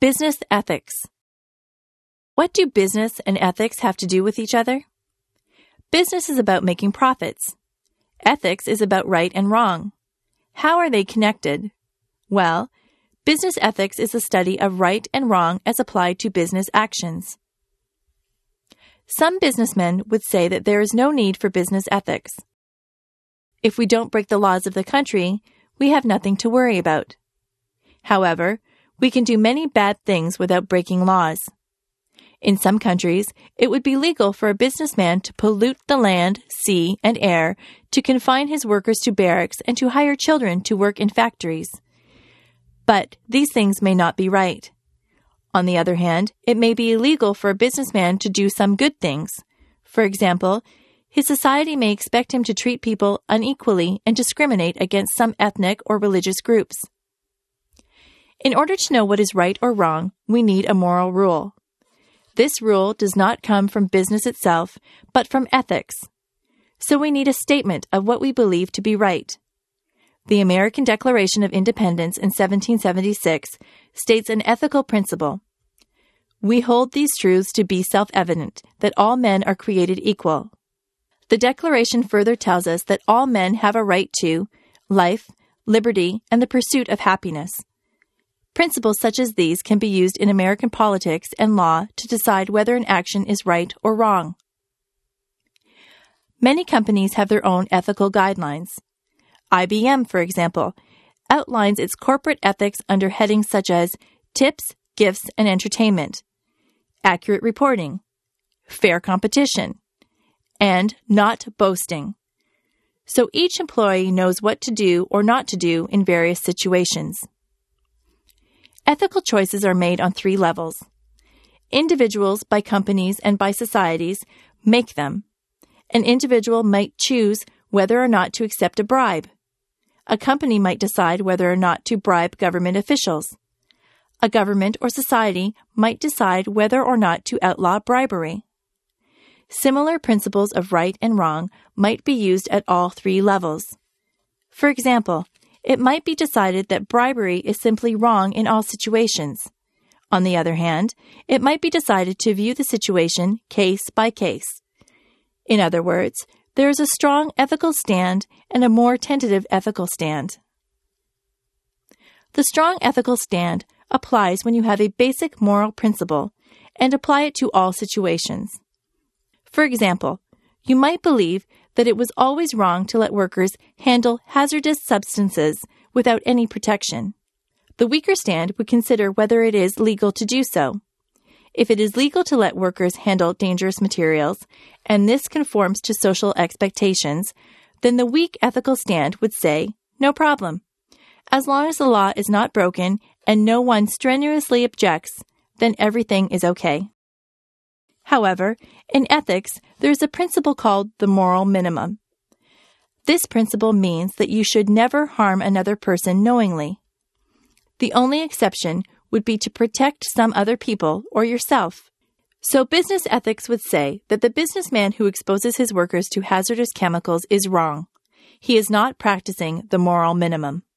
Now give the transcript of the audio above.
Business ethics. What do business and ethics have to do with each other? Business is about making profits. Ethics is about right and wrong. How are they connected? Well, business ethics is the study of right and wrong as applied to business actions. Some businessmen would say that there is no need for business ethics. If we don't break the laws of the country, we have nothing to worry about. However, we can do many bad things without breaking laws. In some countries, it would be legal for a businessman to pollute the land, sea, and air, to confine his workers to barracks, and to hire children to work in factories. But these things may not be right. On the other hand, it may be illegal for a businessman to do some good things. For example, his society may expect him to treat people unequally and discriminate against some ethnic or religious groups. In order to know what is right or wrong, we need a moral rule. This rule does not come from business itself, but from ethics. So we need a statement of what we believe to be right. The American Declaration of Independence in 1776 states an ethical principle. We hold these truths to be self-evident, that all men are created equal. The Declaration further tells us that all men have a right to life, liberty, and the pursuit of happiness. Principles such as these can be used in American politics and law to decide whether an action is right or wrong. Many companies have their own ethical guidelines. IBM, for example, outlines its corporate ethics under headings such as tips, gifts, and entertainment, accurate reporting, fair competition, and not boasting. So each employee knows what to do or not to do in various situations. Ethical choices are made on 3 levels. Individuals, by companies, and by societies make them. An individual might choose whether or not to accept a bribe. A company might decide whether or not to bribe government officials. A government or society might decide whether or not to outlaw bribery. Similar principles of right and wrong might be used at all 3 levels. For example, it might be decided that bribery is simply wrong in all situations. On the other hand, it might be decided to view the situation case by case. In other words, there is a strong ethical stand and a more tentative ethical stand. The strong ethical stand applies when you have a basic moral principle and apply it to all situations. For example, you might believe that it was always wrong to let workers handle hazardous substances without any protection. The weaker stand would consider whether it is legal to do so. If it is legal to let workers handle dangerous materials, and this conforms to social expectations, then the weak ethical stand would say, no problem. As long as the law is not broken and no one strenuously objects, then everything is okay. However, in ethics, there is a principle called the moral minimum. This principle means that you should never harm another person knowingly. The only exception would be to protect some other people or yourself. So business ethics would say that the businessman who exposes his workers to hazardous chemicals is wrong. He is not practicing the moral minimum.